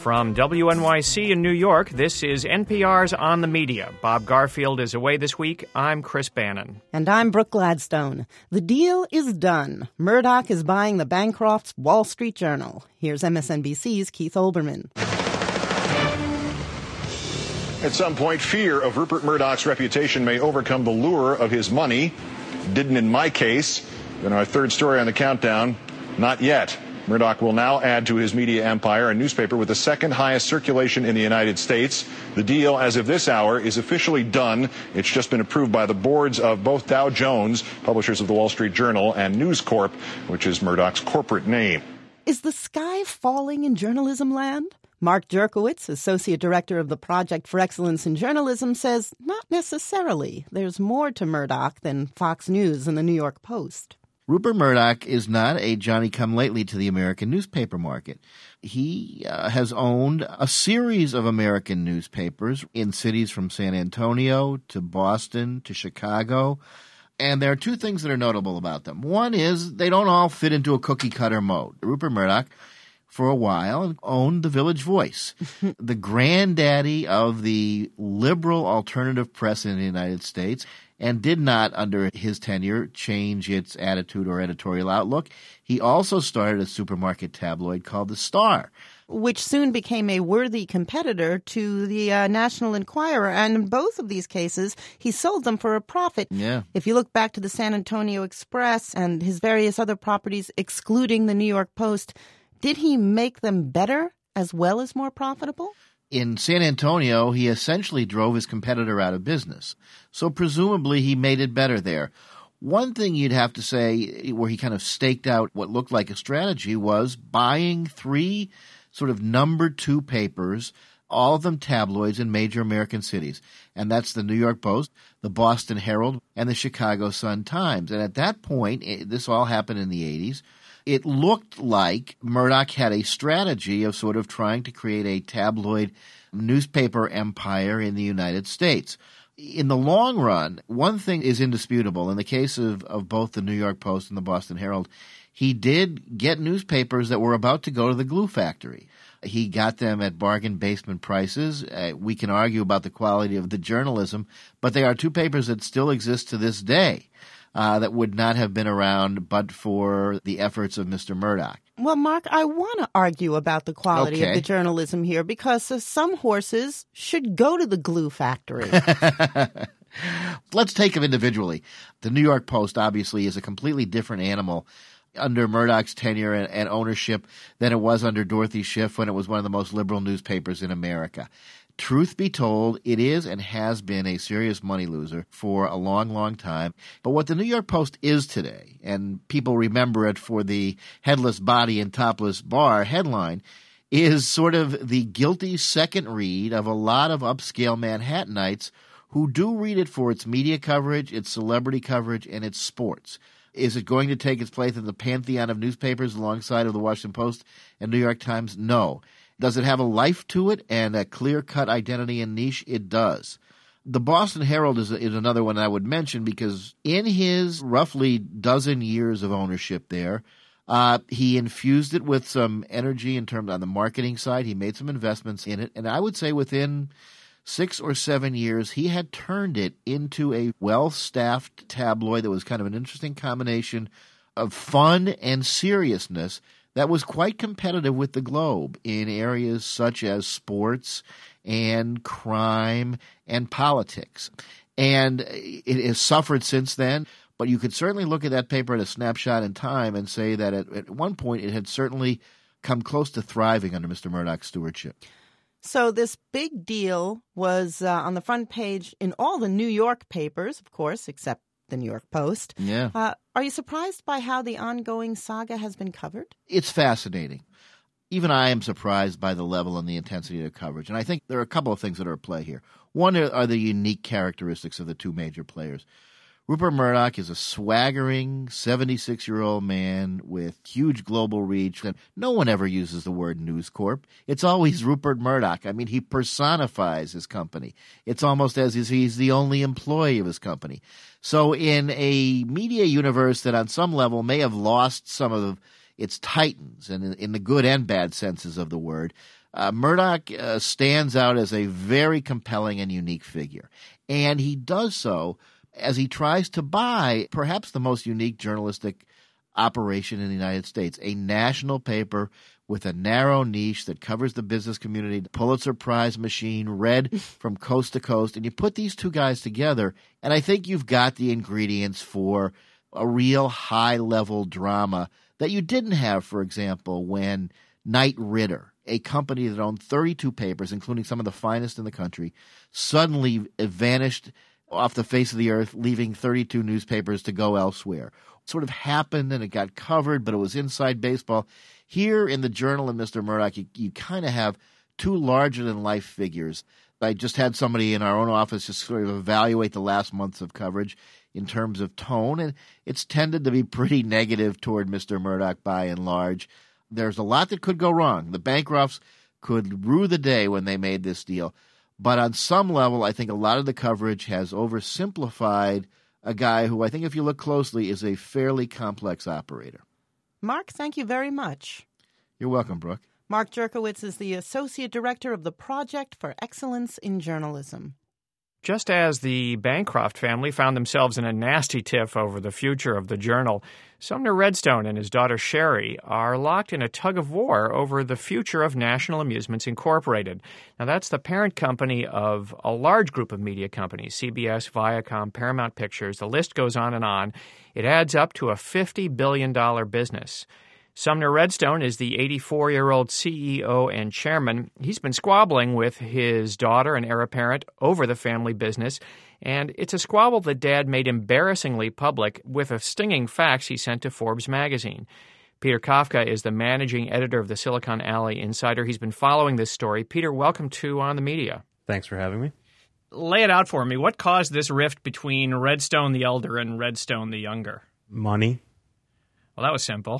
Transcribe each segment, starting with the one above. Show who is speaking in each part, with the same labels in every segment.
Speaker 1: From WNYC in New York, this is NPR's On the Media. Bob Garfield is away this week. I'm Chris Bannon.
Speaker 2: And I'm Brooke Gladstone. The deal is done. Murdoch is buying the Bancrofts' Wall Street Journal. Here's MSNBC's Keith Olbermann.
Speaker 3: At some point, fear of Rupert Murdoch's reputation may overcome the lure of his money. Didn't in my case. In our third story on the countdown, not yet. Murdoch will now add to his media empire a newspaper with the second highest circulation in the United States. The deal, as of this hour, is officially done. It's just been approved by the boards of both Dow Jones, publishers of the Wall Street Journal, and News Corp, which is Murdoch's corporate name.
Speaker 2: Is the sky falling in journalism land? Mark Jerkowitz, Associate Director of the Project for Excellence in Journalism, says not necessarily. There's more to Murdoch than Fox News and the New York Post.
Speaker 4: Rupert Murdoch is not a Johnny-come-lately to the American newspaper market. He has owned a series of American newspapers in cities from San Antonio to Boston to Chicago. And there are two things that are notable about them. One is they don't all fit into a cookie-cutter mode. Rupert Murdoch, for a while, owned the Village Voice, the granddaddy of the liberal alternative press in the United States, and did not, under his tenure, change its attitude or editorial outlook. He also started a supermarket tabloid called The Star,
Speaker 2: which soon became a worthy competitor to the National Enquirer. And in both of these cases, he sold them for a profit.
Speaker 4: Yeah.
Speaker 2: If you look back to the San Antonio Express and his various other properties, excluding the New York Post, did he make them better as well as more profitable?
Speaker 4: In San Antonio, he essentially drove his competitor out of business. So presumably he made it better there. One thing you'd have to say where he kind of staked out what looked like a strategy was buying three sort of number two papers, all of them tabloids in major American cities. And that's the New York Post, the Boston Herald, and the Chicago Sun-Times. And at that point, this all happened in the 80s, it looked like Murdoch had a strategy of sort of trying to create a tabloid newspaper empire in the United States. In the long run, one thing is indisputable. In the case of both the New York Post and the Boston Herald, he did get newspapers that were about to go to the glue factory. He got them at bargain basement prices. We can argue about the quality of the journalism, but they are two papers that still exist to this day. That would not have been around but for the efforts of Mr. Murdoch.
Speaker 2: Well, Mark, I want to argue about the quality of the journalism here because some horses should go to the glue factory.
Speaker 4: Let's take them individually. The New York Post obviously is a completely different animal under Murdoch's tenure and ownership than it was under Dorothy Schiff when it was one of the most liberal newspapers in America. Truth be told, it is and has been a serious money loser for a long, long time. But what the New York Post is today, and people remember it for the headless body and topless bar headline, is sort of the guilty second read of a lot of upscale Manhattanites who do read it for its media coverage, its celebrity coverage, and its sports. Is it going to take its place in the pantheon of newspapers alongside of the Washington Post and New York Times? No. Does it have a life to it and a clear-cut identity and niche? It does. The Boston Herald is another one I would mention because in his roughly dozen years of ownership there, he infused it with some energy in terms on the marketing side. He made some investments in it. And I would say within 6 or 7 years, he had turned it into a well-staffed tabloid that was kind of an interesting combination of fun and seriousness that was quite competitive with the Globe in areas such as sports and crime and politics. And it has suffered since then, but you could certainly look at that paper at a snapshot in time and say that at one point it had certainly come close to thriving under Mr. Murdoch's stewardship.
Speaker 2: So this big deal was on the front page in all the New York papers, of course, except the New York Post.
Speaker 4: Yeah.
Speaker 2: Are you surprised by how the ongoing saga has been covered?
Speaker 4: It's fascinating. Even I am surprised by the level and the intensity of the coverage. And I think there are a couple of things that are at play here. One are the unique characteristics of the two major players. Rupert Murdoch is a swaggering 76-year-old man with huge global reach. And no one ever uses the word News Corp. It's always Rupert Murdoch. I mean, he personifies his company. It's almost as if he's the only employee of his company. So in a media universe that on some level may have lost some of its titans, and in the good and bad senses of the word, Murdoch stands out as a very compelling and unique figure. And he does so as he tries to buy perhaps the most unique journalistic operation in the United States, a national paper with a narrow niche that covers the business community, the Pulitzer Prize machine, read from coast to coast. And you put these two guys together, and I think you've got the ingredients for a real high-level drama that you didn't have, for example, when Knight Ridder, a company that owned 32 papers, including some of the finest in the country, suddenly vanished off the face of the earth, leaving 32 newspapers to go elsewhere. It sort of happened and it got covered, but it was inside baseball. Here in the Journal and Mr. Murdoch, you kind of have two larger-than-life figures. I just had somebody in our own office just sort of evaluate the last months of coverage in terms of tone, and it's tended to be pretty negative toward Mr. Murdoch by and large. There's a lot that could go wrong. The Bancrofts could rue the day when they made this deal. But on some level, I think a lot of the coverage has oversimplified a guy who I think, if you look closely, is a fairly complex operator.
Speaker 2: Mark, thank you very much.
Speaker 4: You're welcome, Brooke.
Speaker 2: Mark Jerkowitz is the Associate Director of the Project for Excellence in Journalism.
Speaker 1: Just as the Bancroft family found themselves in a nasty tiff over the future of the Journal, Sumner Redstone and his daughter Sherry are locked in a tug-of-war over the future of National Amusements Incorporated. Now, that's the parent company of a large group of media companies, CBS, Viacom, Paramount Pictures. The list goes on and on. It adds up to a $50 billion business. Sumner Redstone is the 84-year-old CEO and chairman. He's been squabbling with his daughter and heir apparent over the family business, and it's a squabble that Dad made embarrassingly public with a stinging fax he sent to Forbes magazine. Peter Kafka is the managing editor of the Silicon Alley Insider. He's been following this story. Peter, welcome to On the Media.
Speaker 5: Thanks for having me.
Speaker 1: Lay it out for me. What caused this rift between Redstone the elder and Redstone the younger?
Speaker 5: Money.
Speaker 1: Well, that was simple.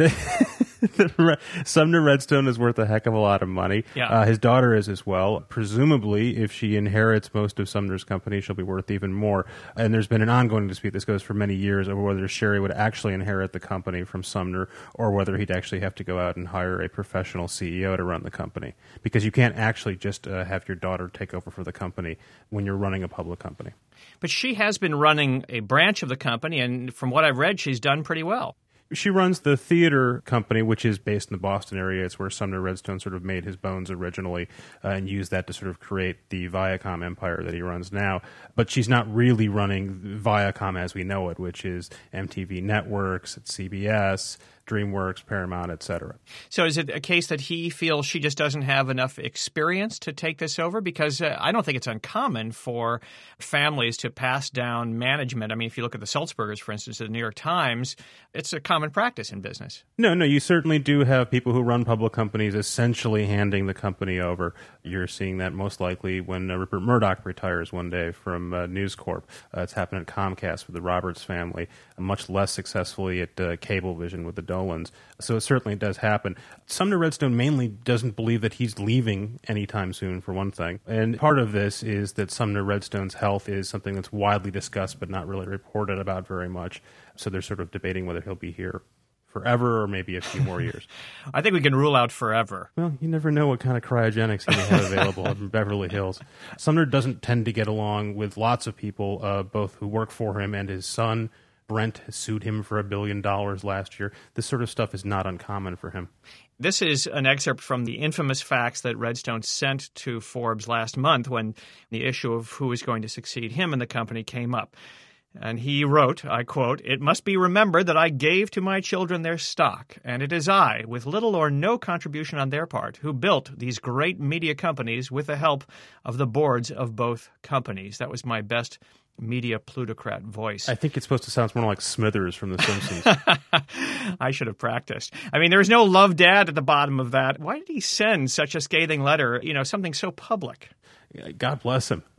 Speaker 5: Sumner Redstone is worth a heck of a lot of money.
Speaker 1: Yeah.
Speaker 5: His daughter is as well. Presumably, if she inherits most of Sumner's company, she'll be worth even more. And there's been an ongoing dispute, this goes for many years, over whether Sherry would actually inherit the company from Sumner or whether he'd actually have to go out and hire a professional CEO to run the company. Because you can't actually just have your daughter take over for the company when you're running a public company.
Speaker 1: But she has been running a branch of the company, and from what I've read, she's done pretty well.
Speaker 5: She runs the theater company, which is based in the Boston area. It's where Sumner Redstone sort of made his bones originally and used that to sort of create the Viacom empire that he runs now. But she's not really running Viacom as we know it, which is MTV Networks, it's CBS, DreamWorks, Paramount, etc.
Speaker 1: So is it a case that he feels she just doesn't have enough experience to take this over? Because I don't think it's uncommon for families to pass down management. I mean, if you look at the Sulzbergers, for instance, at the New York Times, it's a common practice in business.
Speaker 5: No, you certainly do have people who run public companies essentially handing the company over. You're seeing that most likely when Rupert Murdoch retires one day from News Corp. It's happened at Comcast with the Roberts family, much less successfully at Cablevision with the Dolans. So it certainly does happen. Sumner Redstone mainly doesn't believe that he's leaving anytime soon, for one thing. And part of this is that Sumner Redstone's health is something that's widely discussed but not really reported about very much. So they're sort of debating whether he'll be here forever or maybe a few more years.
Speaker 1: I think we can rule out forever.
Speaker 5: Well, you never know what kind of cryogenics he may have available in Beverly Hills. Sumner doesn't tend to get along with lots of people, both who work for him and his son. Brent sued him for $1 billion last year. This sort of stuff is not uncommon for him.
Speaker 1: This is an excerpt from the infamous fax that Redstone sent to Forbes last month when the issue of who is going to succeed him in the company came up. And he wrote, I quote, "It must be remembered that I gave to my children their stock, and it is I, with little or no contribution on their part, who built these great media companies with the help of the boards of both companies." That was my best media plutocrat voice.
Speaker 5: I think it's supposed to sound more like Smithers from The Simpsons.
Speaker 1: I should have practiced. I mean, there was no love dad at the bottom of that. Why did he send such a scathing letter, something so public?
Speaker 5: God bless him.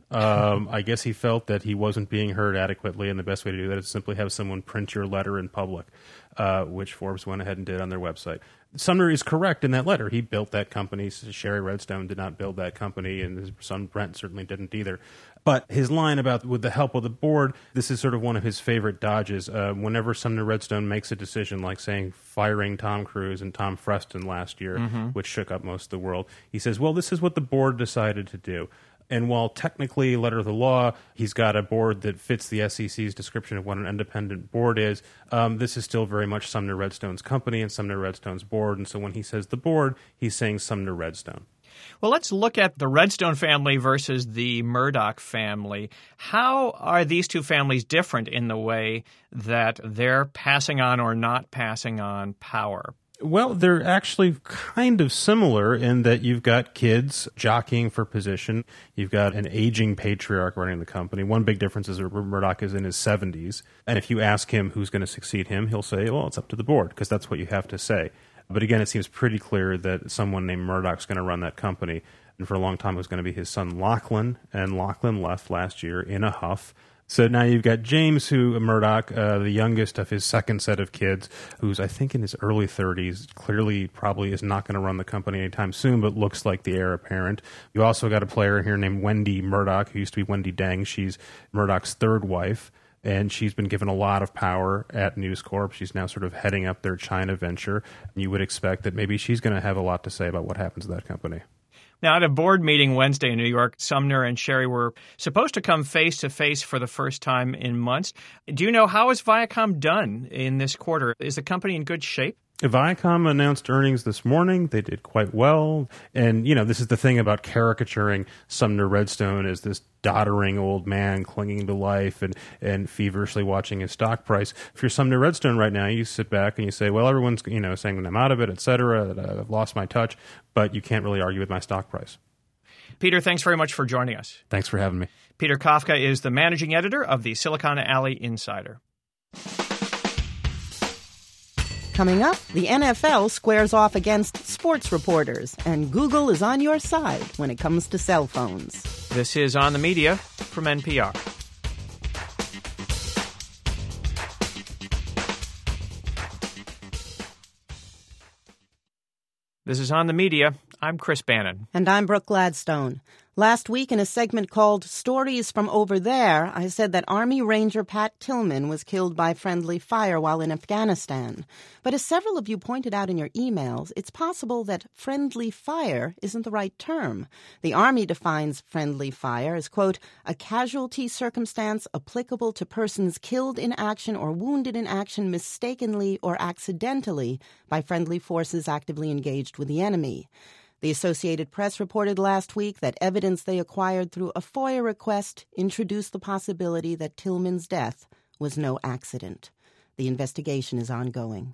Speaker 5: I guess he felt that he wasn't being heard adequately, and the best way to do that is simply have someone print your letter in public, which Forbes went ahead and did on their website. Sumner is correct in that letter. He built that company. Sherry Redstone did not build that company, and his son Brent certainly didn't either. But his line about with the help of the board, this is sort of one of his favorite dodges. Whenever Sumner Redstone makes a decision, like saying firing Tom Cruise and Tom Freston last year, which shook up most of the world, he says, well, this is what the board decided to do. And while technically, letter of the law, he's got a board that fits the SEC's description of what an independent board is, this is still very much Sumner Redstone's company and Sumner Redstone's board. And so when he says the board, he's saying Sumner Redstone.
Speaker 1: Well, let's look at the Redstone family versus the Murdoch family. How are these two families different in the way that they're passing on or not passing on power?
Speaker 5: Well, they're actually kind of similar in that you've got kids jockeying for position. You've got an aging patriarch running the company. One big difference is that Murdoch is in his 70s. And if you ask him who's going to succeed him, he'll say, well, it's up to the board, because that's what you have to say. But again, it seems pretty clear that someone named Murdoch's going to run that company. And for a long time, it was going to be his son Lachlan. And Lachlan left last year in a huff. So now you've got James Murdoch, the youngest of his second set of kids, who's I think in his early 30s, clearly probably is not going to run the company anytime soon, but looks like the heir apparent. You also got a player here named Wendy Murdoch, who used to be Wendy Deng. She's Murdoch's third wife, and she's been given a lot of power at News Corp. She's now sort of heading up their China venture. And you would expect that maybe she's going to have a lot to say about what happens to that company.
Speaker 1: Now, at a board meeting Wednesday in New York, Sumner and Sherry were supposed to come face-to-face for the first time in months. Do you know, how is Viacom done in this quarter? Is the company in good shape?
Speaker 5: Viacom announced earnings this morning. They did quite well. And, you know, this is the thing about caricaturing Sumner Redstone as this doddering old man clinging to life and feverishly watching his stock price. If you're Sumner Redstone right now, you sit back and you say, well, everyone's, saying that I'm out of it, et cetera, that I've lost my touch, but you can't really argue with my stock price.
Speaker 1: Peter, thanks very much for joining us.
Speaker 5: Thanks for having me.
Speaker 1: Peter Kafka is the managing editor of the Silicon Alley Insider.
Speaker 2: Coming up, the NFL squares off against sports reporters, and Google is on your side when it comes to cell phones.
Speaker 1: This is On the Media from NPR. This is On the Media. I'm Chris Bannon.
Speaker 2: And I'm Brooke Gladstone. Last week, in a segment called Stories from Over There, I said that Army Ranger Pat Tillman was killed by friendly fire while in Afghanistan. But as several of you pointed out in your emails, it's possible that friendly fire isn't the right term. The Army defines friendly fire as, quote, a casualty circumstance applicable to persons killed in action or wounded in action mistakenly or accidentally by friendly forces actively engaged with the enemy. The Associated Press reported last week that evidence they acquired through a FOIA request introduced the possibility that Tillman's death was no accident. The investigation is ongoing.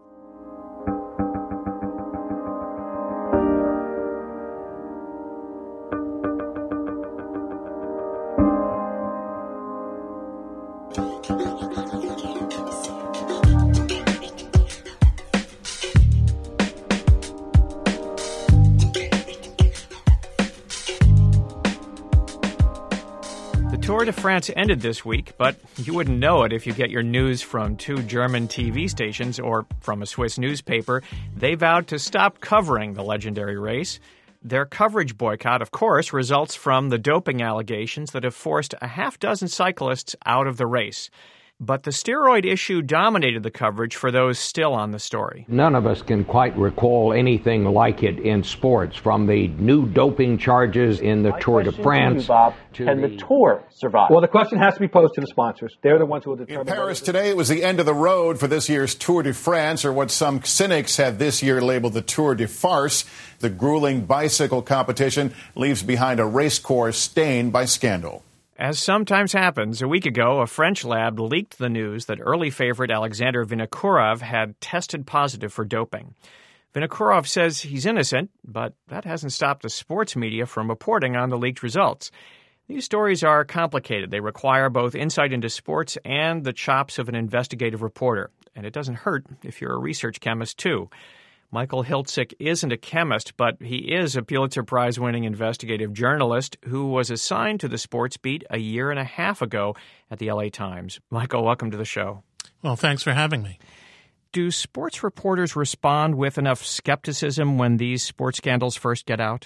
Speaker 1: Tour de France ended this week, but you wouldn't know it if you get your news from two German TV stations or from a Swiss newspaper. They vowed to stop covering the legendary race. Their coverage boycott, of course, results from the doping allegations that have forced a half dozen cyclists out of the race. But the steroid issue dominated the coverage for those still on the story.
Speaker 6: None of us can quite recall anything like it in sports, from the new doping charges in the Tour de France.
Speaker 7: Can the Tour survive? Well, the question has to be posed to the sponsors. They're the ones who will determine.
Speaker 3: In Paris today, it was the end of the road for this year's Tour de France, or what some cynics have this year labeled the Tour de Farce. The grueling bicycle competition leaves behind a race course stained by scandal.
Speaker 1: As sometimes happens, a week ago, a French lab leaked the news that early favorite Alexander Vinokourov had tested positive for doping. Vinokourov says he's innocent, but that hasn't stopped the sports media from reporting on the leaked results. These stories are complicated. They require both insight into sports and the chops of an investigative reporter. And it doesn't hurt if you're a research chemist, too. Michael Hiltzik isn't a chemist, but he is a Pulitzer Prize-winning investigative journalist who was assigned to the sports beat a year and a half ago at the LA Times. Michael, welcome to the show.
Speaker 8: Well, thanks for having me.
Speaker 1: Do sports reporters respond with enough skepticism when these sports scandals first get out?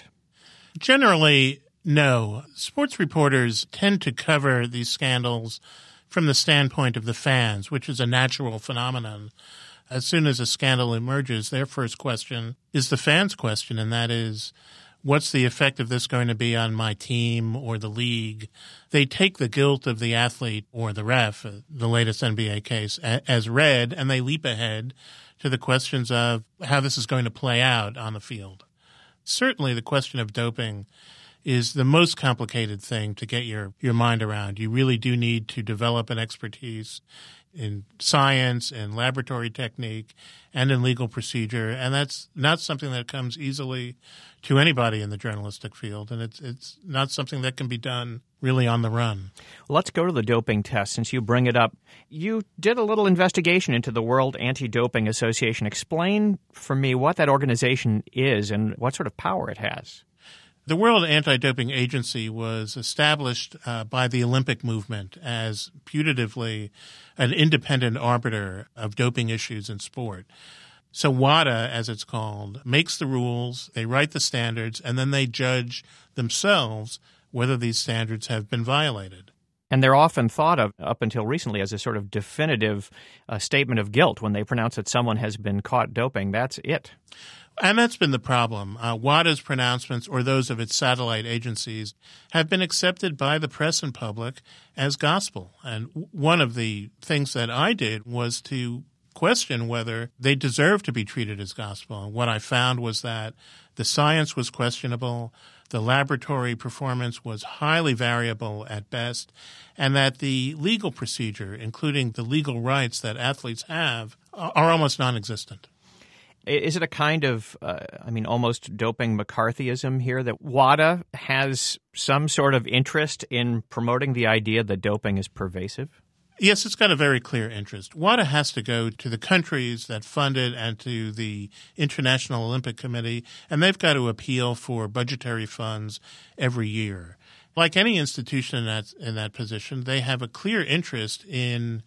Speaker 8: Generally, no. Sports reporters tend to cover these scandals from the standpoint of the fans, which is a natural phenomenon. As soon as a scandal emerges, their first question is the fans' question, and that is, what's the effect of this going to be on my team or the league? They take the guilt of the athlete or the ref, the latest NBA case, as read, and they leap ahead to the questions of how this is going to play out on the field. Certainly the question of doping is the most complicated thing to get your mind around. You really do need to develop an expertise in science and laboratory technique and in legal procedure, and that's not something that comes easily to anybody in the journalistic field, and it's not something that can be done really on the run.
Speaker 1: Well, let's go to the doping test since you bring it up. You did a little investigation into the World Anti-Doping Association. Explain for me what that organization is and what sort of power it has.
Speaker 8: The World Anti-Doping Agency was established by the Olympic movement as putatively an independent arbiter of doping issues in sport. So WADA, as it's called, makes the rules, they write the standards, and then they judge themselves whether these standards have been violated.
Speaker 1: And they're often thought of, up until recently, as a sort of definitive statement of guilt. When they pronounce that someone has been caught doping, that's it.
Speaker 8: And that's been the problem. WADA's pronouncements, or those of its satellite agencies, have been accepted by the press and public as gospel. And one of the things that I did was to question whether they deserve to be treated as gospel. And what I found was that the science was questionable, the laboratory performance was highly variable at best, and that the legal procedure, including the legal rights that athletes have, are almost non-existent.
Speaker 1: Is it a kind of, almost doping McCarthyism here, that WADA has some sort of interest in promoting the idea that doping is pervasive?
Speaker 8: Yes, it's got a very clear interest. WADA has to go to the countries that fund it and to the International Olympic Committee, and they've got to appeal for budgetary funds every year. Like any institution in that position, they have a clear interest in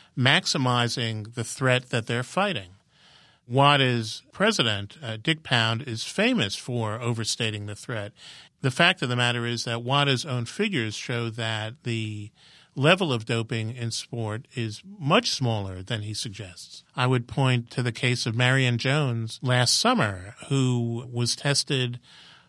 Speaker 8: maximizing the threat that they're fighting. WADA's president, Dick Pound, is famous for overstating the threat. The fact of the matter is that WADA's own figures show that the level of doping in sport is much smaller than he suggests. I would point to the case of Marion Jones last summer, who was tested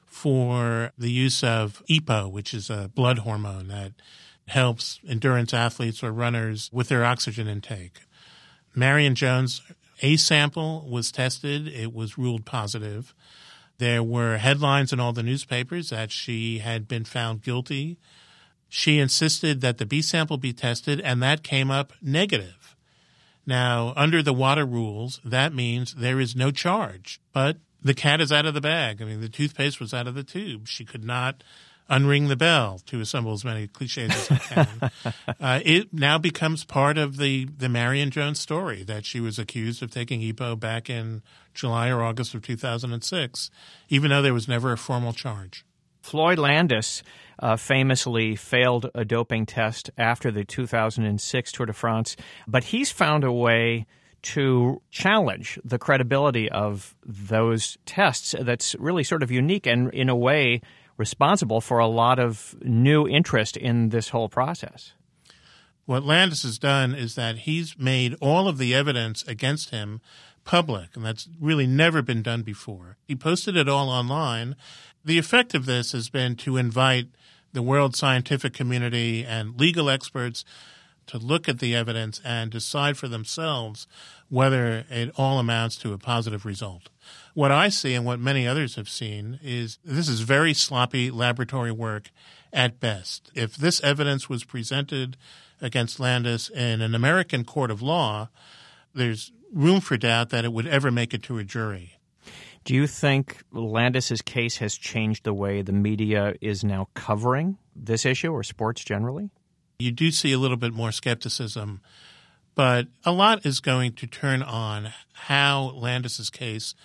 Speaker 8: for the use of EPO, which is a blood hormone that helps endurance athletes or runners with their oxygen intake. Marion Jones' A sample was tested. It was ruled positive. There were headlines in all the newspapers that she had been found guilty. She insisted that the B sample be tested, and that came up negative. Now, under the WADA rules, that means there is no charge. But the cat is out of the bag. I mean, the toothpaste was out of the tube. She could not unring the bell, to assemble as many cliches as I can. It now becomes part of the Marion Jones story that she was accused of taking EPO back in July or August of 2006, even though there was never a formal charge.
Speaker 1: Floyd Landis famously failed a doping test after the 2006 Tour de France, but he's found a way to challenge the credibility of those tests that's really sort of unique and, in a way, responsible for a lot of new interest in this whole process.
Speaker 8: What Landis has done is that he's made all of the evidence against him public, and that's really never been done before. He posted it all online. The effect of this has been to invite the world scientific community and legal experts to look at the evidence and decide for themselves whether it all amounts to a positive result. What I see and what many others have seen is this is very sloppy laboratory work at best. If this evidence was presented against Landis in an American court of law, there's room for doubt that it would ever make it to a jury.
Speaker 1: Do you think Landis's case has changed the way the media is now covering this issue or sports generally?
Speaker 8: You do see a little bit more skepticism, but a lot is going to turn on how Landis's case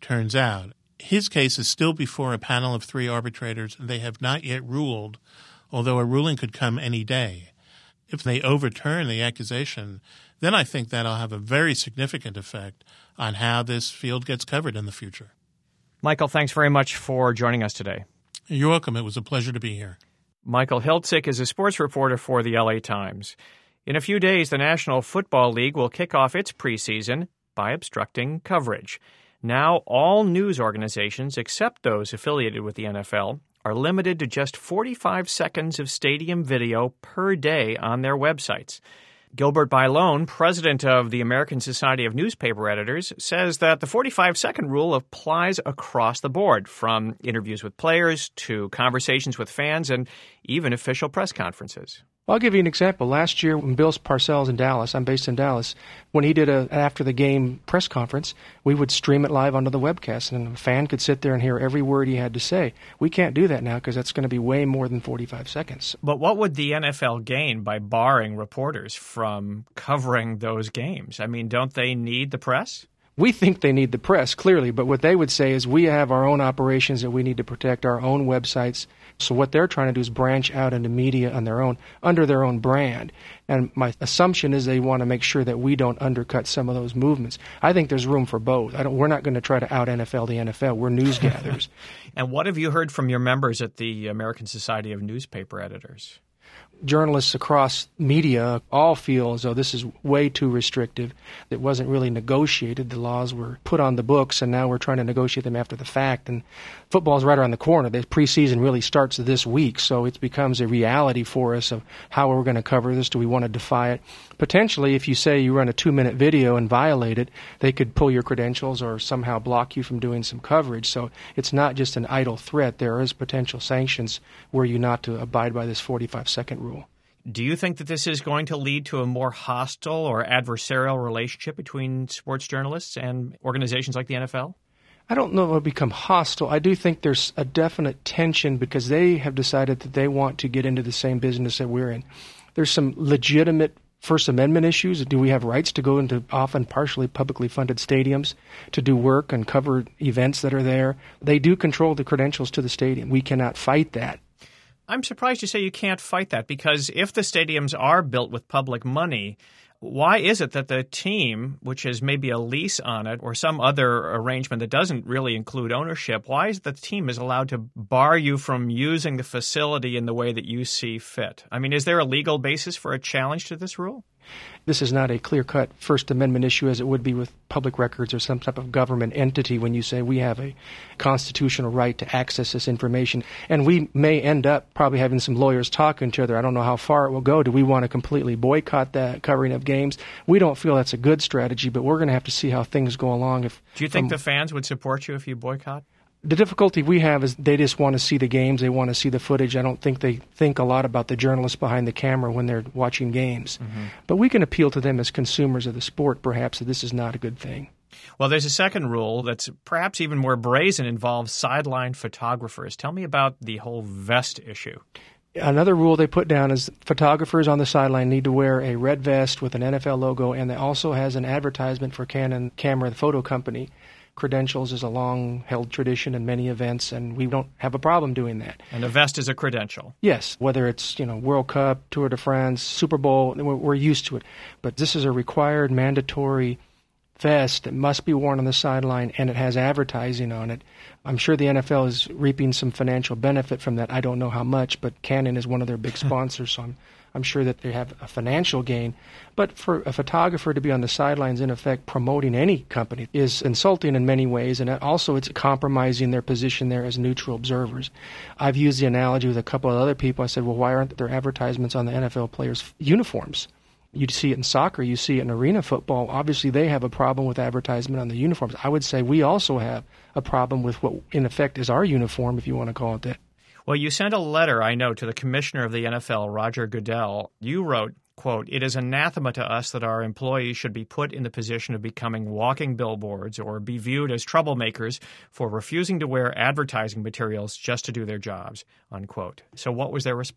Speaker 8: turns out. His case is still before a panel of 3 arbitrators, and they have not yet ruled, although a ruling could come any day. If they overturn the accusation, then I think that'll have a very significant effect on how this field gets covered in the future.
Speaker 1: Michael, thanks very much for joining us today.
Speaker 8: You're welcome. It was a pleasure to be here.
Speaker 1: Michael Hiltzik is a sports reporter for the LA Times. In a few days, the National Football League will kick off its preseason by obstructing coverage. Now, all news organizations, except those affiliated with the NFL, are limited to just 45 seconds of stadium video per day on their websites. Gilbert Bailone, president of the American Society of Newspaper Editors, says that the 45-second rule applies across the board, from interviews with players to conversations with fans and even official press conferences.
Speaker 9: I'll give you an example. Last year when Bill Parcells in Dallas, I'm based in Dallas, when he did an after-the-game press conference, we would stream it live onto the webcast, and a fan could sit there and hear every word he had to say. We can't do that now because that's going to be way more than 45 seconds.
Speaker 1: But what would the NFL gain by barring reporters from covering those games? I mean, don't they need the press?
Speaker 9: We think they need the press, clearly, but what they would say is we have our own operations that we need to protect, our own websites. So what they're trying to do is branch out into media on their own, under their own brand. And my assumption is they want to make sure that we don't undercut some of those movements. I think there's room for both. We're not going to try to out-NFL the NFL. We're news gatherers.
Speaker 1: And what have you heard from your members at the American Society of Newspaper Editors?
Speaker 9: Journalists across media all feel as though this is way too restrictive. It wasn't really negotiated. The laws were put on the books, and now we're trying to negotiate them after the fact. And football's right around the corner. The preseason really starts this week, so it becomes a reality for us of how we're going to cover this. Do we want to defy it? Potentially, if you say you run a 2-minute video and violate it, they could pull your credentials or somehow block you from doing some coverage. So it's not just an idle threat. There is potential sanctions were you not to abide by this 45-second rule.
Speaker 1: Do you think that this is going to lead to a more hostile or adversarial relationship between sports journalists and organizations like the NFL?
Speaker 9: I don't know if it will become hostile. I do think there's a definite tension because they have decided that they want to get into the same business that we're in. There's some legitimate First Amendment issues. Do we have rights to go into often partially publicly funded stadiums to do work and cover events that are there? They do control the credentials to the stadium. We cannot fight that.
Speaker 1: I'm surprised you say you can't fight that, because if the stadiums are built with public money, why is it that the team, which has maybe a lease on it or some other arrangement that doesn't really include ownership, why is the team is allowed to bar you from using the facility in the way that you see fit? I mean, is there a legal basis for a challenge to this rule?
Speaker 9: This is not a clear-cut First Amendment issue as it would be with public records or some type of government entity when you say we have a constitutional right to access this information. And we may end up probably having some lawyers talking to each other. I don't know how far it will go. Do we want to completely boycott that covering of games? We don't feel that's a good strategy, but we're going to have to see how things go along.
Speaker 1: Do you think the fans would support you if you boycott?
Speaker 9: The difficulty we have is they just want to see the games. They want to see the footage. I don't think they think a lot about the journalists behind the camera when they're watching games. Mm-hmm. But we can appeal to them as consumers of the sport, perhaps, that this is not a good thing.
Speaker 1: Well, there's a second rule that's perhaps even more brazen, involves sideline photographers. Tell me about the whole vest issue.
Speaker 9: Another rule they put down is photographers on the sideline need to wear a red vest with an NFL logo, and it also has an advertisement for Canon Camera, the photo company. Credentials is a long-held tradition in many events, and we don't have a problem doing that.
Speaker 1: And a vest is a credential.
Speaker 9: Yes, whether it's World Cup, Tour de France, Super Bowl, we're used to it. But this is a required, mandatory vest that must be worn on the sideline, and it has advertising on it. I'm sure the NFL is reaping some financial benefit from that. I don't know how much, but Canon is one of their big sponsors, so I'm sure that they have a financial gain. But for a photographer to be on the sidelines, in effect, promoting any company is insulting in many ways, and also it's compromising their position there as neutral observers. I've used the analogy with a couple of other people. I said, well, why aren't there advertisements on the NFL players' uniforms? You see it in soccer, you see it in arena football. Obviously, they have a problem with advertisement on the uniforms. I would say we also have a problem with what, in effect, is our uniform, if you want to call it that.
Speaker 1: Well, you sent a letter, I know, to the commissioner of the NFL, Roger Goodell. You wrote, quote, "It is anathema to us that our employees should be put in the position of becoming walking billboards or be viewed as troublemakers for refusing to wear advertising materials just to do their jobs," unquote. So what was their response?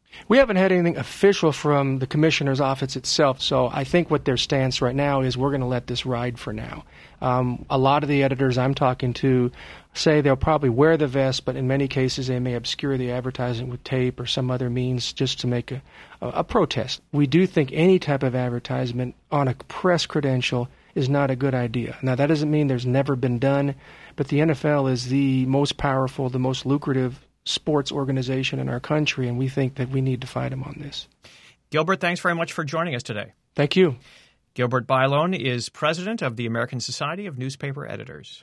Speaker 9: We haven't had anything official from the commissioner's office itself, so I think what their stance right now is we're going to let this ride for now. A lot of the editors I'm talking to say they'll probably wear the vest, but in many cases they may obscure the advertising with tape or some other means just to make a protest. We do think any type of advertisement on a press credential is not a good idea. Now, that doesn't mean there's never been done, but the NFL is the most powerful, the most lucrative sports organization in our country, and we think that we need to fight them on this.
Speaker 1: Gilbert, thanks very much for joining us today.
Speaker 9: Thank you.
Speaker 1: Gilbert Bailone is president of the American Society of Newspaper Editors.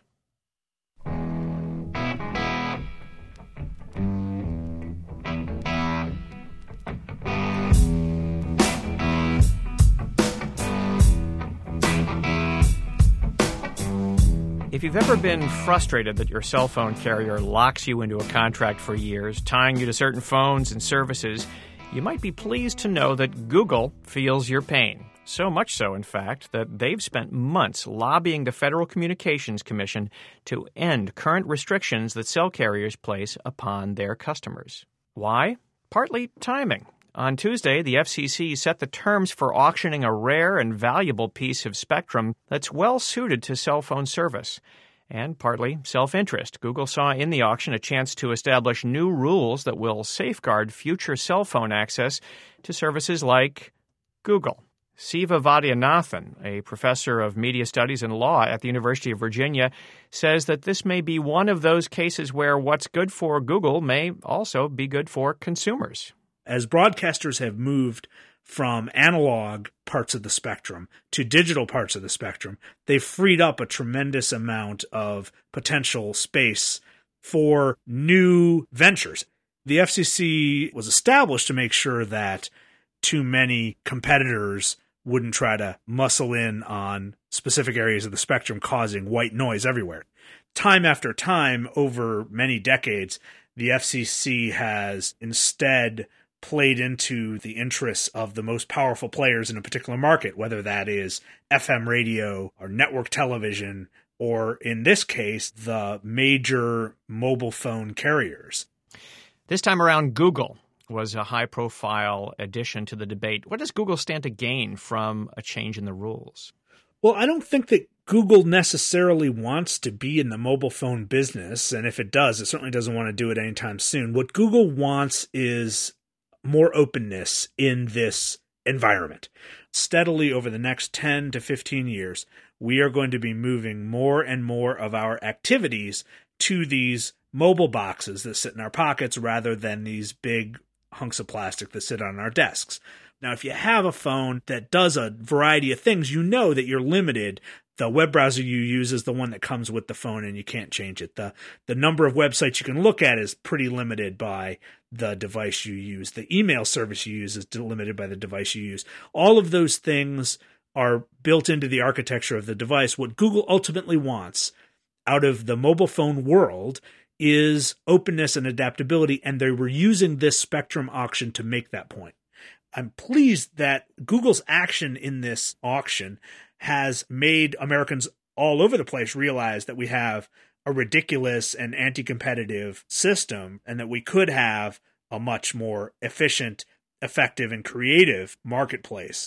Speaker 1: If you've ever been frustrated that your cell phone carrier locks you into a contract for years, tying you to certain phones and services, you might be pleased to know that Google feels your pain. So much so, in fact, that they've spent months lobbying the Federal Communications Commission to end current restrictions that cell carriers place upon their customers. Why? Partly timing. On Tuesday, the FCC set the terms for auctioning a rare and valuable piece of spectrum that's well suited to cell phone service. And partly self-interest. Google saw in the auction a chance to establish new rules that will safeguard future cell phone access to services like Google. Siva Vaidyanathan, a professor of media studies and law at the University of Virginia, says that this may be one of those cases where what's good for Google may also be good for consumers.
Speaker 10: As broadcasters have moved from analog parts of the spectrum to digital parts of the spectrum, they've freed up a tremendous amount of potential space for new ventures. The FCC was established to make sure that too many competitors wouldn't try to muscle in on specific areas of the spectrum, causing white noise everywhere. Time after time, over many decades, the FCC has instead played into the interests of the most powerful players in a particular market, whether that is FM radio or network television, or in this case, the major mobile phone carriers.
Speaker 1: This time around, Google was a high-profile addition to the debate. What does Google stand to gain from a change in the rules?
Speaker 10: Well, I don't think that Google necessarily wants to be in the mobile phone business, and if it does, it certainly doesn't want to do it anytime soon. What Google wants is more openness in this environment. Steadily over the next 10 to 15 years, we are going to be moving more and more of our activities to these mobile boxes that sit in our pockets rather than these big hunks of plastic that sit on our desks. Now, if you have a phone that does a variety of things, you know that you're limited. The web browser you use is the one that comes with the phone and you can't change it. The number of websites you can look at is pretty limited by the device you use. The email service you use is limited by the device you use. All of those things are built into the architecture of the device. What Google ultimately wants out of the mobile phone world is openness and adaptability, and they were using this spectrum auction to make that point. I'm pleased that Google's action in this auction has made Americans all over the place realize that we have a ridiculous and anti-competitive system and that we could have a much more efficient, effective, and creative marketplace.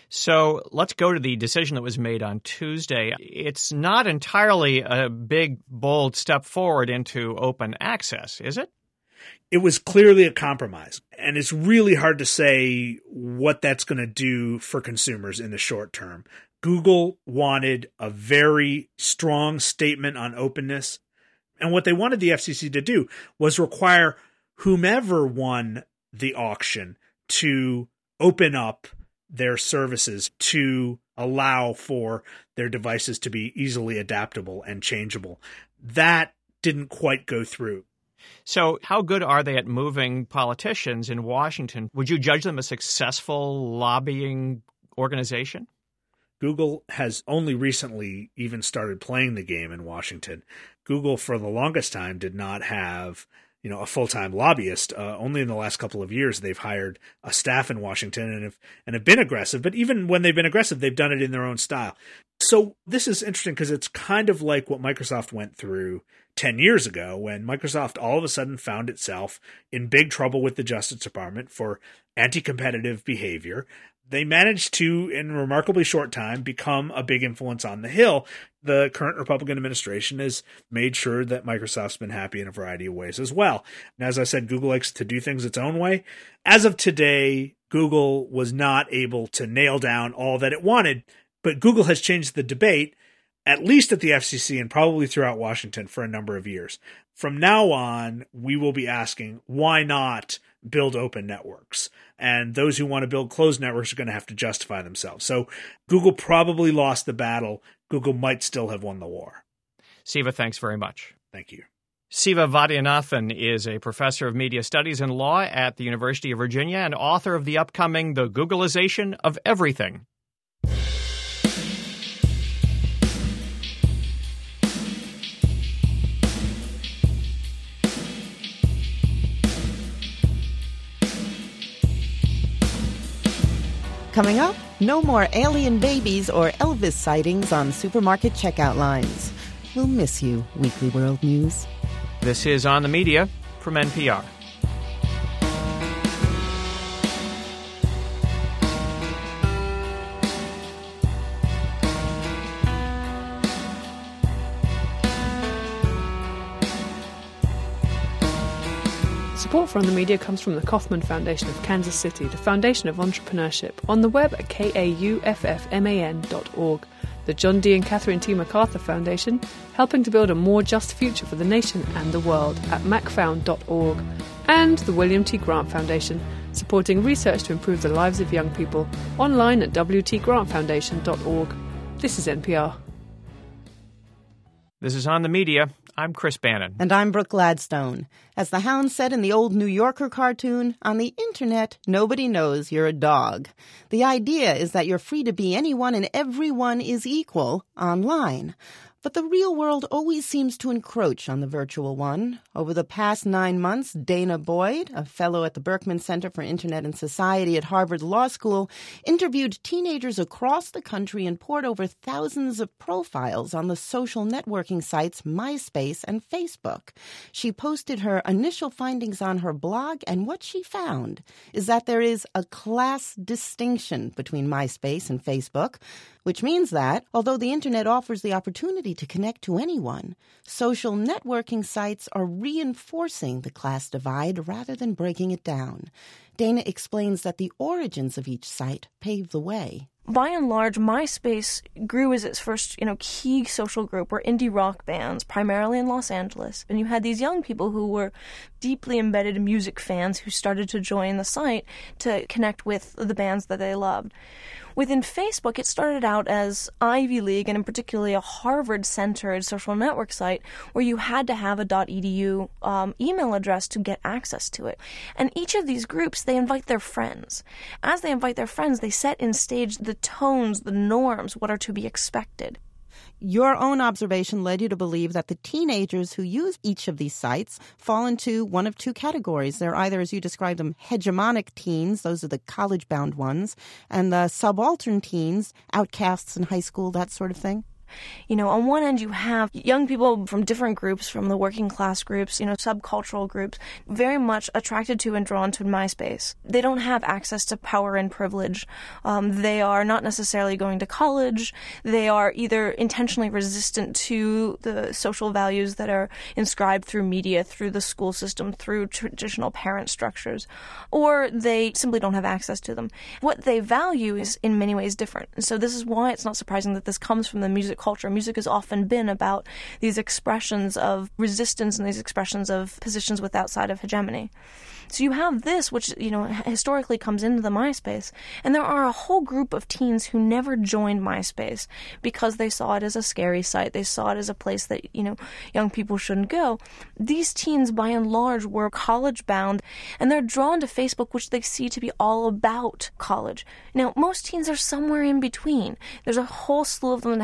Speaker 1: So let's go to the decision that was made on Tuesday. It's not entirely a big, bold step forward into open access, is it?
Speaker 10: It was clearly a compromise, and it's really hard to say what that's going to do for consumers in the short term. Google wanted a very strong statement on openness, and what they wanted the FCC to do was require whomever won the auction to open up their services to allow for their devices to be easily adaptable and changeable. That didn't quite go through.
Speaker 1: So how good are they at moving politicians in Washington? Would you judge them a successful lobbying organization?
Speaker 10: Google has only recently even started playing the game in Washington. Google, for the longest time, did not have a full-time lobbyist. Only in the last couple of years, they've hired a staff in Washington and have been aggressive. But even when they've been aggressive, they've done it in their own style. So this is interesting because it's kind of like what Microsoft went through 10 years ago when Microsoft all of a sudden found itself in big trouble with the Justice Department for anti-competitive behavior. They managed to, in a remarkably short time, become a big influence on the Hill. The current Republican administration has made sure that Microsoft's been happy in a variety of ways as well. And as I said, Google likes to do things its own way. As of today, Google was not able to nail down all that it wanted, but Google has changed the debate, at least at the FCC and probably throughout Washington for a number of years. From now on, we will be asking, why not build open networks? And those who want to build closed networks are going to have to justify themselves. So Google probably lost the battle. Google might still have won the war.
Speaker 1: Siva, thanks very much.
Speaker 10: Thank you.
Speaker 1: Siva Vaidyanathan is a professor of media studies and law at the University of Virginia and author of the upcoming The Googleization of Everything.
Speaker 2: Coming up, no more alien babies or Elvis sightings on supermarket checkout lines. We'll miss you, Weekly World News.
Speaker 1: This is On the Media from NPR.
Speaker 11: Support for On the Media comes from the Kauffman Foundation of Kansas City, the foundation of entrepreneurship, on the web at kauffman.org. The John D. and Catherine T. MacArthur Foundation, helping to build a more just future for the nation and the world at macfound.org. And the William T. Grant Foundation, supporting research to improve the lives of young people, online at wtgrantfoundation.org. This is NPR.
Speaker 1: This is On the Media. I'm Chris Bannon.
Speaker 2: And I'm Brooke Gladstone. As the Hound said in the old New Yorker cartoon, on the internet, nobody knows you're a dog. The idea is that you're free to be anyone and everyone is equal online. But the real world always seems to encroach on the virtual one. Over the past 9 months, Dana Boyd, a fellow at the Berkman Center for Internet and Society at Harvard Law School, interviewed teenagers across the country and poured over thousands of profiles on the social networking sites MySpace and Facebook. She posted her initial findings on her blog, and what she found is that there is a class distinction between MySpace and Facebook, which means that, although the Internet offers the opportunity to connect to anyone, social networking sites are reinforcing the class divide rather than breaking it down. Dana explains that the origins of each site paved the way.
Speaker 12: By and large, MySpace grew as its first, key social group were indie rock bands, primarily in Los Angeles. And you had these young people who were deeply embedded music fans who started to join the site to connect with the bands that they loved. Within Facebook, it started out as Ivy League, and in particularly a Harvard-centered social network site where you had to have a .edu email address to get access to it. And each of these groups, they invite their friends. As they invite their friends, they set in stage the tones, the norms, what are to be expected.
Speaker 2: Your own observation led you to believe that the teenagers who use each of these sites fall into one of two categories. They're either, as you described them, hegemonic teens, those are the college-bound ones, and the subaltern teens, outcasts in high school, that sort of thing.
Speaker 12: On one end you have young people from different groups, from the working class groups, subcultural groups, very much attracted to and drawn to MySpace. They don't have access to power and privilege. They are not necessarily going to college. They are either intentionally resistant to the social values that are inscribed through media, through the school system, through traditional parent structures, or they simply don't have access to them. What they value is in many ways different. And so this is why it's not surprising that this comes from the music culture. Music has often been about these expressions of resistance and these expressions of positions with outside of hegemony. So you have this, which, historically comes into the MySpace, and there are a whole group of teens who never joined MySpace because they saw it as a scary site. They saw it as a place that, young people shouldn't go. These teens, by and large, were college-bound, and they're drawn to Facebook, which they see to be all about college. Now, most teens are somewhere in between. There's a whole slew of them that have sites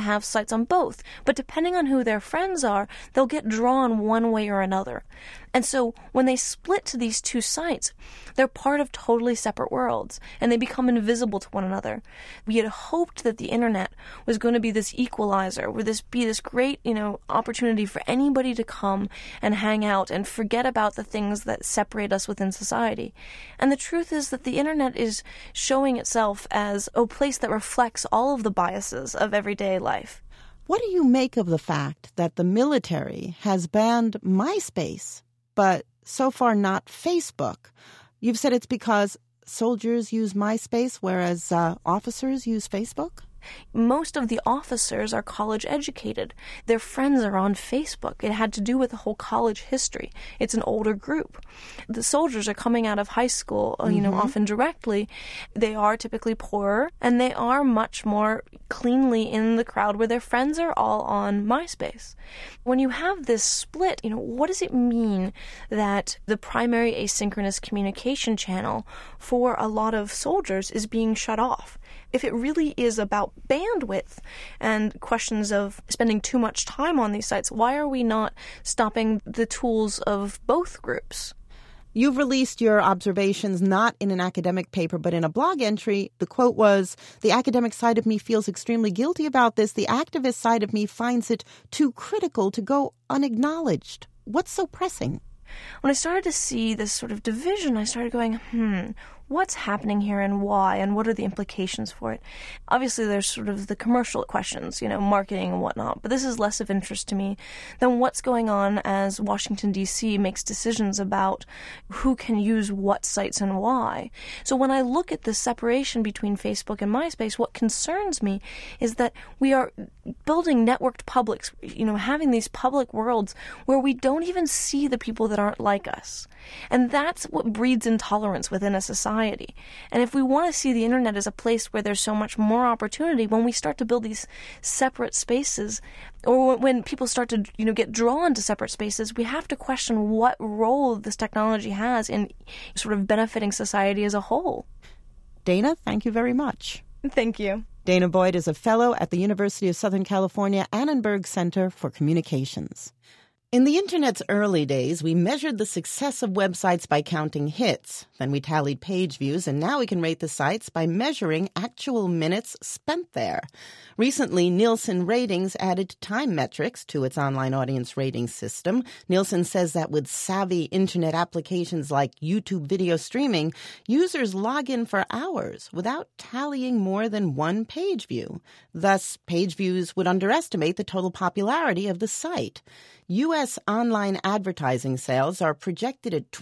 Speaker 12: sites on both, but depending on who their friends are, they'll get drawn one way or another. And so when they split to these two sites, they're part of totally separate worlds, and they become invisible to one another. We had hoped that the internet was going to be this equalizer, would this be this great, opportunity for anybody to come and hang out and forget about the things that separate us within society. And the truth is that the internet is showing itself as a place that reflects all of the biases of everyday life.
Speaker 2: What do you make of the fact that the military has banned MySpace, but so far not Facebook? You've said it's because soldiers use MySpace, whereas officers use Facebook?
Speaker 12: Most of the officers are college educated. Their friends are on Facebook. It had to do with the whole college history. It's an older group. The soldiers are coming out of high school, often directly. They are typically poorer, and they are much more cleanly in the crowd where their friends are all on MySpace. When you have this split, what does it mean that the primary asynchronous communication channel for a lot of soldiers is being shut off? If it really is about bandwidth and questions of spending too much time on these sites, why are we not stopping the tools of both groups?
Speaker 2: You've released your observations not in an academic paper, but in a blog entry. The quote was, "The academic side of me feels extremely guilty about this. The activist side of me finds it too critical to go unacknowledged." What's so pressing?
Speaker 12: When I started to see this sort of division, I started going, what's happening here and why, and what are the implications for it? Obviously, there's sort of the commercial questions, marketing and whatnot, but this is less of interest to me than what's going on as Washington, D.C. makes decisions about who can use what sites and why. So when I look at the separation between Facebook and MySpace, what concerns me is that we are building networked publics, having these public worlds where we don't even see the people that aren't like us. And that's what breeds intolerance within a society. And if we want to see the internet as a place where there's so much more opportunity, when we start to build these separate spaces, or when people start to, get drawn to separate spaces, we have to question what role this technology has in sort of benefiting society as a whole.
Speaker 2: Dana, thank you very much.
Speaker 12: Thank you.
Speaker 2: Dana Boyd is a fellow at the University of Southern California Annenberg Center for Communications. In the Internet's early days, we measured the success of websites by counting hits. Then we tallied page views, and now we can rate the sites by measuring actual minutes spent there. Recently, Nielsen Ratings added time metrics to its online audience rating system. Nielsen says that with savvy Internet applications like YouTube video streaming, users log in for hours without tallying more than one page view. Thus, page views would underestimate the total popularity of the site. U.S. online advertising sales are projected at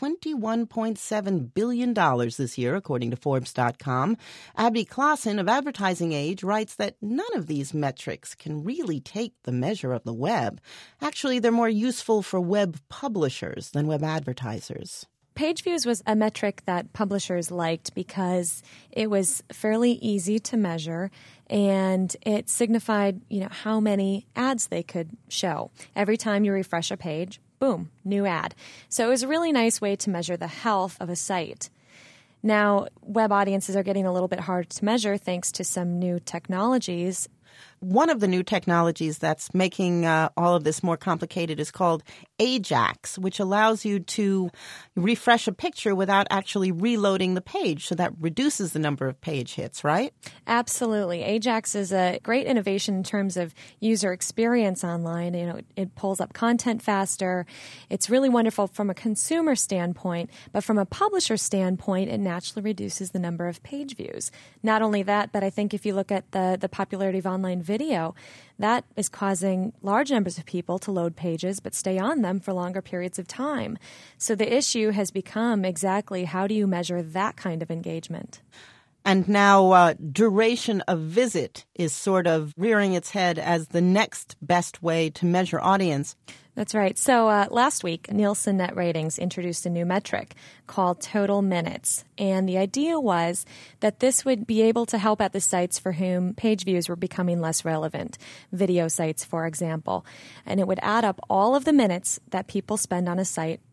Speaker 2: $21.7 billion this year, according to Forbes.com. Abby Clausen of Advertising Age writes that none of these metrics can really take the measure of the web. Actually, they're more useful for web publishers than web advertisers.
Speaker 13: Page views was a metric that publishers liked because it was fairly easy to measure and it signified, how many ads they could show. Every time you refresh a page, boom, new ad. So it was a really nice way to measure the health of a site. Now, web audiences are getting a little bit harder to measure thanks to some new technologies.
Speaker 2: One of the new technologies that's making all of this more complicated is called Ajax, which allows you to refresh a picture without actually reloading the page. So that reduces the number of page hits, right?
Speaker 13: Absolutely. Ajax is a great innovation in terms of user experience online. It pulls up content faster. It's really wonderful from a consumer standpoint, but from a publisher standpoint, it naturally reduces the number of page views. Not only that, but I think if you look at the popularity of online video, that is causing large numbers of people to load pages but stay on them for longer periods of time. So the issue has become exactly how do you measure that kind of engagement?
Speaker 2: And now duration of visit is sort of rearing its head as the next best way to measure audience.
Speaker 13: That's right. So last week, Nielsen Net Ratings introduced a new metric called total minutes. And the idea was that this would be able to help at the sites for whom page views were becoming less relevant, video sites, for example. And it would add up all of the minutes that people spend on a site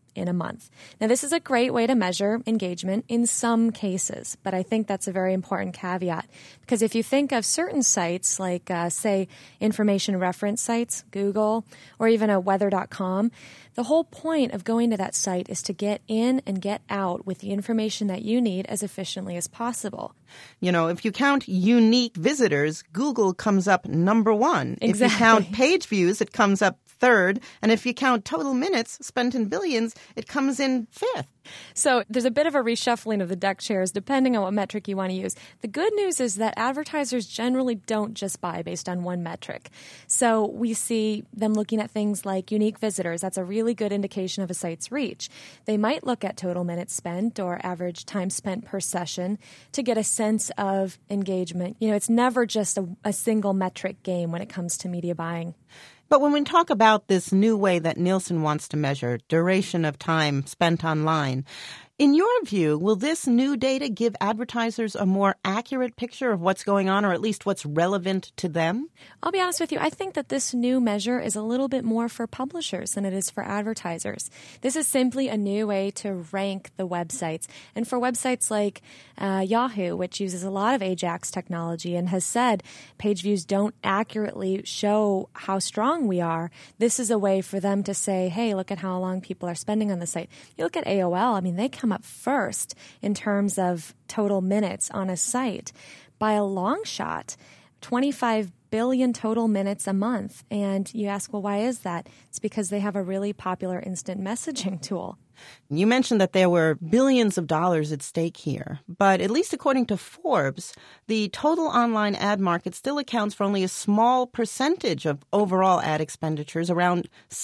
Speaker 13: in a month. Now, this is a great way to measure engagement in some cases, but I think that's a very important caveat because if you think of certain sites like, say, information reference sites, Google, or even a weather.com, the whole point of going to that site is to get in and get out with the information that you need as efficiently as possible.
Speaker 2: You know, if you count unique visitors, Google comes up number one.
Speaker 13: Exactly.
Speaker 2: If you count page views, it comes up third. And if you count total minutes spent in billions, it comes in fifth.
Speaker 13: So there's a bit of a reshuffling of the deck chairs depending on what metric you want to use. The good news is that advertisers generally don't just buy based on one metric. So we see them looking at things like unique visitors. That's a really good indication of a site's reach. They might look at total minutes spent or average time spent per session to get a sense of engagement. You know, it's never just a single metric game when it comes to media buying.
Speaker 2: But when we talk about this new way that Nielsen wants to measure duration of time spent online, in your view, will this new data give advertisers a more accurate picture of what's going on, or at least what's relevant to them?
Speaker 13: I'll be honest with you. I think that this new measure is a little bit more for publishers than it is for advertisers. This is simply a new way to rank the websites. And for websites like Yahoo, which uses a lot of Ajax technology and has said page views don't accurately show how strong we are, this is a way for them to say, hey, look at how long people are spending on the site. You look at AOL, I mean, they come up first in terms of total minutes on a site by a long shot, 25 billion total minutes a month. And you ask, well, why is that? It's because they have a really popular instant messaging tool.
Speaker 2: You mentioned that there were billions of dollars at stake here, but at least according to Forbes, the total online ad market still accounts for only a small percentage of overall ad expenditures, around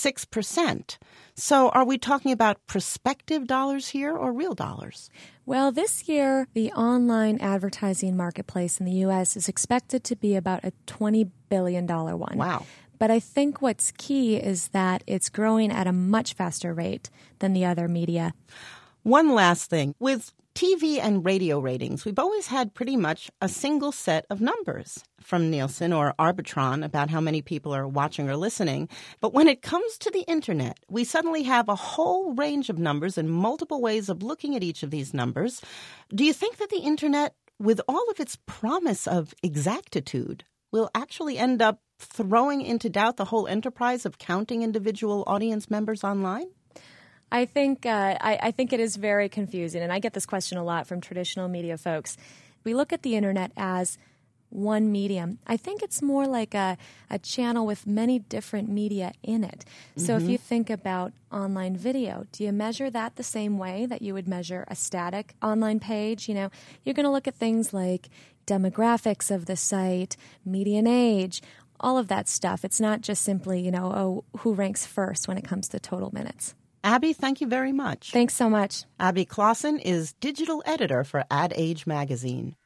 Speaker 2: 6%. So are we talking about prospective dollars here or real dollars?
Speaker 13: Well, this year, the online advertising marketplace in the U.S. is expected to be about a $20 billion one.
Speaker 2: Wow.
Speaker 13: But I think what's key is that it's growing at a much faster rate than the other media.
Speaker 2: One last thing. With TV and radio ratings, we've always had pretty much a single set of numbers from Nielsen or Arbitron about how many people are watching or listening. But when it comes to the Internet, we suddenly have a whole range of numbers and multiple ways of looking at each of these numbers. Do you think that the Internet, with all of its promise of exactitude, will actually end up throwing into doubt the whole enterprise of counting individual audience members online?
Speaker 13: I think it is very confusing, and I get this question a lot from traditional media folks. We look at the Internet as one medium. I think it's more like a channel with many different media in it. So if you think about online video, do you measure that the same way that you would measure a static online page? You know, you're going to look at things like demographics of the site, median age, all of that stuff. It's not just simply, who ranks first when it comes to total minutes.
Speaker 2: Abby, thank you very much.
Speaker 13: Thanks so much.
Speaker 2: Abby Clausen is digital editor for Ad Age magazine.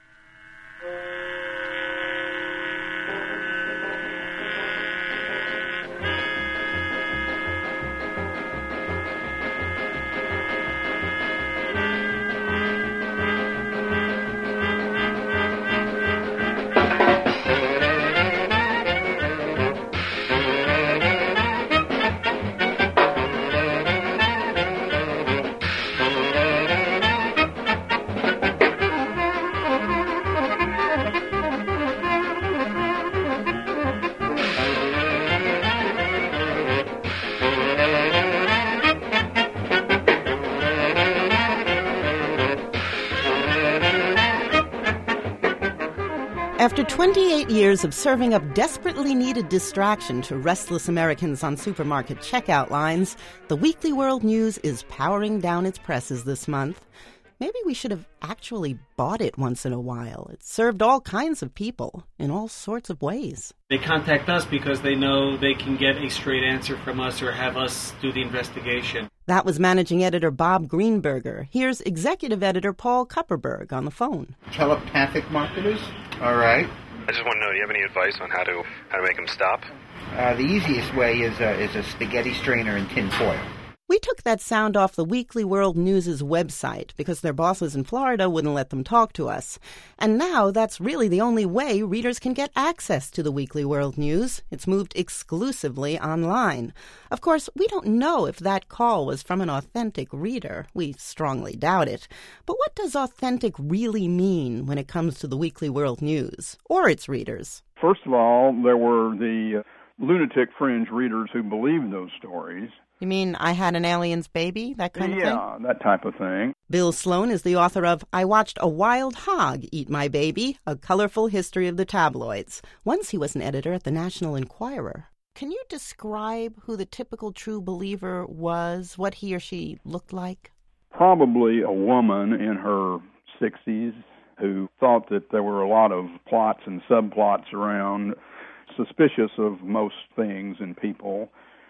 Speaker 2: After 28 years of serving up desperately needed distraction to restless Americans on supermarket checkout lines, the Weekly World News is powering down its presses this month. Maybe we should have actually bought it once in a while. It served all kinds of people in all sorts of ways.
Speaker 14: They contact us because they know they can get a straight answer from us or have us do the investigation.
Speaker 2: That was managing editor Bob Greenberger. Here's executive editor Paul Kupperberg on the phone.
Speaker 15: Telepathic marketers? All right.
Speaker 16: I just want to know, do you have any advice on how to make them stop?
Speaker 15: The easiest way is a spaghetti strainer and tin foil.
Speaker 2: We took that sound off the Weekly World News' website because their bosses in Florida wouldn't let them talk to us. And now that's really the only way readers can get access to the Weekly World News. It's moved exclusively online. Of course, we don't know if that call was from an authentic reader. We strongly doubt it. But what does authentic really mean when it comes to the Weekly World News or its readers?
Speaker 17: First of all, there were the lunatic fringe readers who believed those stories.
Speaker 2: You mean I Had an Alien's Baby, that kind of thing?
Speaker 17: Yeah, that type of thing.
Speaker 2: Bill Sloan is the author of I Watched a Wild Hog Eat My Baby, A Colorful History of the Tabloids. Once he was an editor at the National Enquirer. Can you describe who the typical true believer was, what he or she looked like?
Speaker 17: Probably a woman in her 60s who thought that there were a lot of plots and subplots around, suspicious of most things and people,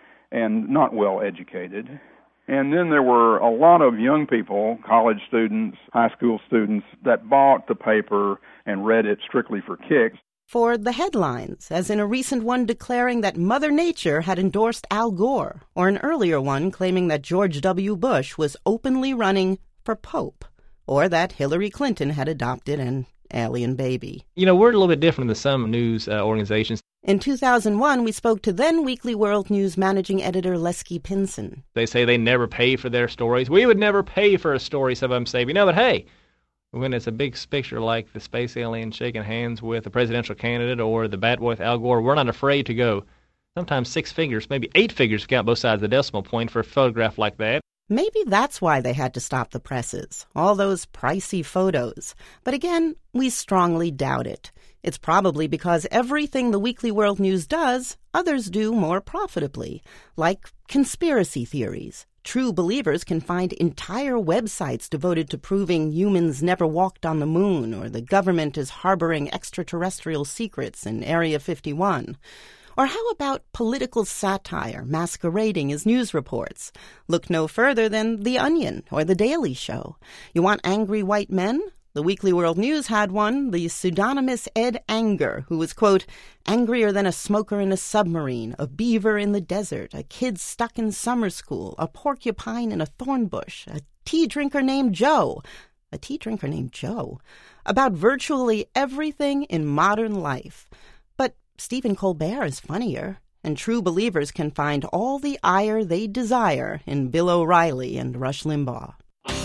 Speaker 17: and not well educated. And then there were a lot of young people, college students, high school students, that bought the paper and read it strictly for kicks.
Speaker 2: For the headlines, as in a recent one declaring that Mother Nature had endorsed Al Gore, or an earlier one claiming that George W. Bush was openly running for Pope, or that Hillary Clinton had adopted an alien baby.
Speaker 18: You know, we're a little bit different than some news organizations.
Speaker 2: In 2001, we spoke to then Weekly World News managing editor Lesky Pinson.
Speaker 18: They say they never pay for their stories. We would never pay for a story, some of them say. No, but hey, when it's a big picture like the space alien shaking hands with a presidential candidate or the bad boy with Al Gore, we're not afraid to go sometimes 6 figures, maybe 8 figures if you count both sides of the decimal point for a photograph like that.
Speaker 2: Maybe that's why they had to stop the presses, all those pricey photos. But again, we strongly doubt it. It's probably because everything the Weekly World News does, others do more profitably, like conspiracy theories. True believers can find entire websites devoted to proving humans never walked on the moon or the government is harboring extraterrestrial secrets in Area 51. Or how about political satire masquerading as news reports? Look no further than The Onion or The Daily Show. You want angry white men? The Weekly World News had one, the pseudonymous Ed Anger, who was, quote, angrier than a smoker in a submarine, a beaver in the desert, a kid stuck in summer school, a porcupine in a thorn bush, a tea drinker named Joe. A tea drinker named Joe. About virtually everything in modern life. But Stephen Colbert is funnier, and true believers can find all the ire they desire in Bill O'Reilly and Rush Limbaugh.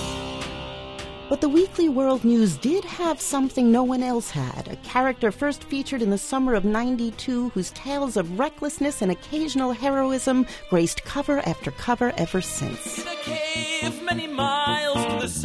Speaker 2: But the Weekly World News did have something no one else had, a character first featured in the summer of '92 whose tales of recklessness and occasional heroism graced cover after cover ever since.
Speaker 19: In a cave many miles to the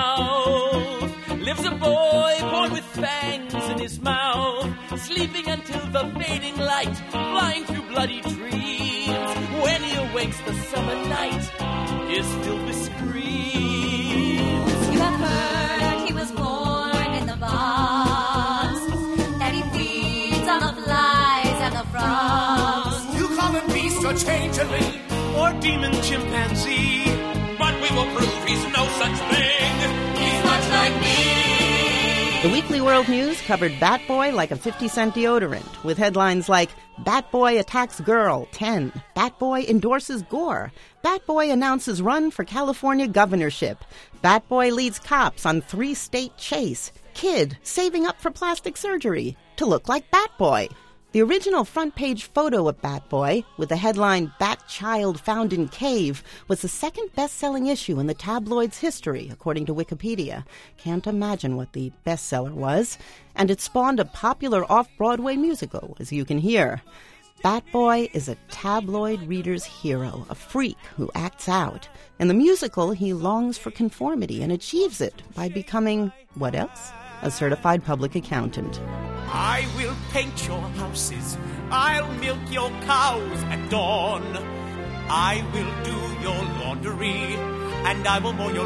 Speaker 19: south lives a boy born with fangs in his mouth, sleeping until the fading light, flying through bloody dreams. When he awakes, the summer night is filled with screams.
Speaker 20: You have heard he was born in the box, that he feeds on the flies and the frogs.
Speaker 19: You call him beast or changeling or demon chimpanzee, but we will prove he's no such thing. He's much like me.
Speaker 2: The Weekly World News covered Bat Boy like a 50-cent deodorant, with headlines like, Bat Boy attacks girl, 10. Bat Boy endorses Gore. Bat Boy announces run for California governorship. Bat Boy leads cops on 3-state chase. Kid saving up for plastic surgery to look like Bat Boy. The original front-page photo of Bat Boy, with the headline, Bat Child Found in Cave, was the second best-selling issue in the tabloid's history, according to Wikipedia. Can't imagine what the bestseller was. And it spawned a popular off-Broadway musical, as you can hear. Bat Boy is a tabloid reader's hero, a freak who acts out. In the musical, he longs for conformity and achieves it by becoming, what else? A certified public accountant.
Speaker 19: I will paint your houses, I'll milk your cows at dawn, I will do your laundry, and I will mow your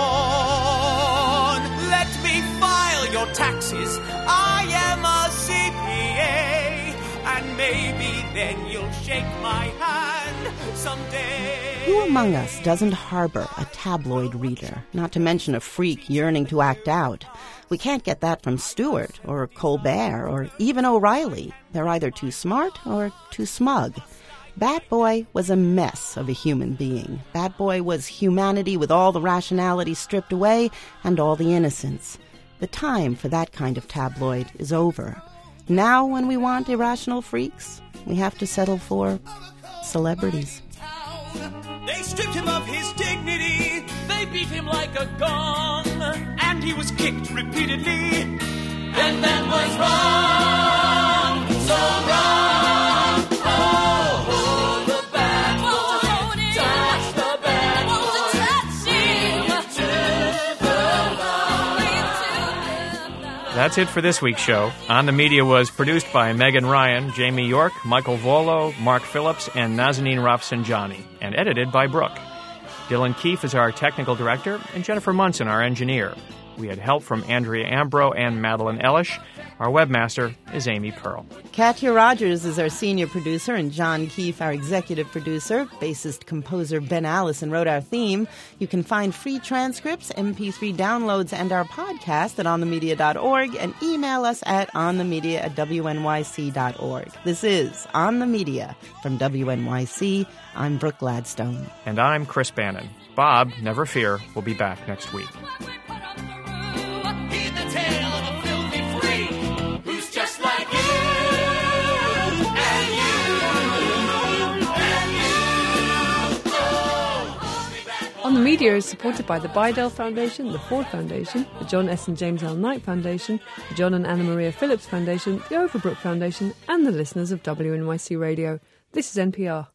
Speaker 19: lawn. Let me file your taxes, I am a CPA, and maybe then you'll shake my hand someday.
Speaker 2: Who among us doesn't harbor a tabloid reader, not to mention a freak yearning to act out? We can't get that from Stewart or Colbert or even O'Reilly. They're either too smart or too smug. Bat Boy was a mess of a human being. Bat Boy was humanity with all the rationality stripped away and all the innocence. The time for that kind of tabloid is over. Now, when we want irrational freaks, we have to settle for celebrities.
Speaker 19: They stripped him of his dignity. They beat him like a gong. And he was kicked repeatedly. And that was wrong. So wrong. Oh, the bad boy. Touch the bad boy.
Speaker 1: That's it for this week's show. On the Media was produced by Megan Ryan, Jamie York, Michael Volo, Mark Phillips, and Nazanin Rafsanjani, and edited by Brooke. Dylan Keefe is our technical director, and Jennifer Munson our engineer. We had help from Andrea Ambro and Madeline Ellish. Our webmaster is Amy Pearl.
Speaker 2: Katya Rogers is our senior producer, and John Keefe, our executive producer. Bassist-composer Ben Allison wrote our theme. You can find free transcripts, MP3 downloads, and our podcast at onthemedia.org, and email us at onthemedia@wnyc.org. This is On the Media from WNYC. I'm Brooke Gladstone.
Speaker 1: And I'm Chris Bannon. Bob, never fear, will be back next week.
Speaker 11: On the Media is supported by the Bidell Foundation, the Ford Foundation, the John S. and James L. Knight Foundation, the John and Anna Maria Phillips Foundation, the Overbrook Foundation, and the listeners of WNYC Radio. This is NPR.